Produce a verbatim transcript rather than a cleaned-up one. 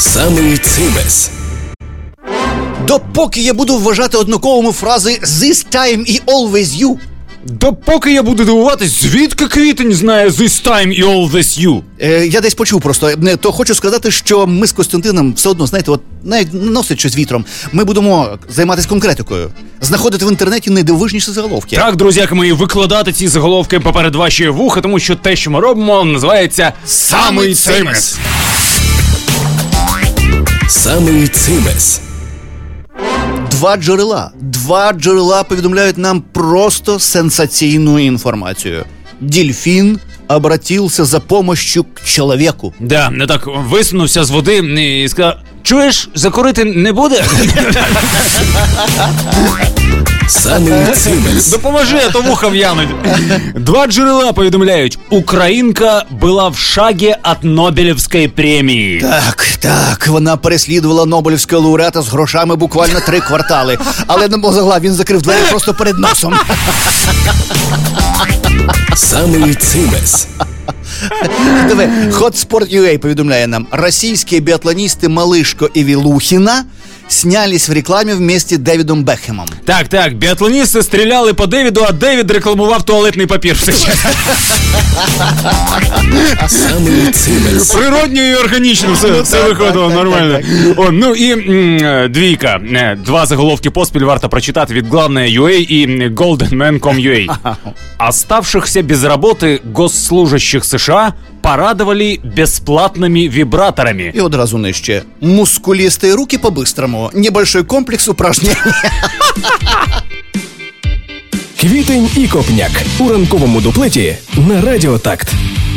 Самий цимес. Допоки я буду вважати однаковими фрази «this time» і «always you». Допоки я буду дивуватись, звідки Квітень знає «this time» і «all this you». Е, я десь почув просто. Е, то хочу сказати, що ми з Костянтином все одно, знаєте, от навіть носить щось вітром. Ми будемо займатися конкретикою. Знаходити в інтернеті найдивовижніші заголовки. Так, друзяки мої, викладати ці заголовки поперед ваші вуха, тому що те, що ми робимо, називається «Самий цимес». Самий цимес. Два джерела. Два джерела повідомляють нам просто сенсаційну інформацію. Дельфін обратився за помощью к чоловіку. Да, не так висунувся з води і сказав: чуєш, закурити не буде? Самий цимес. Допоможи, а то вуха в'януть. Два джерела повідомляють: українка була в шагі від Нобелівської премії. Так, так, вона переслідувала Нобелівського лауреата з грошами буквально три квартали. Але не могла, він закрив двері просто перед носом. Самий цимес. Диви, Hotspot.ua повідомляє нам: російські біатлоністи Малишко і Вілухіна снялись в рекламі вместе з Девідом Бекхемом. Так, так, біатлоністи стріляли по Девіду, а Девід рекламував туалетний папір. Самий цимес. Природньо і органічно все, все виходило нормально. О, ну і м, двійка. Два заголовки поспіль варто прочитати від Главное.ua і Goldenman точка ком точка ю а. Оставшихся без работы госслужащих США порадовали бесплатными вибраторами. І одразу нижче: мускулістые руки по-быстрому. Небольшой комплекс упражнений. Квітень і Копняк у ранковому дуплеті на Радіо Такт.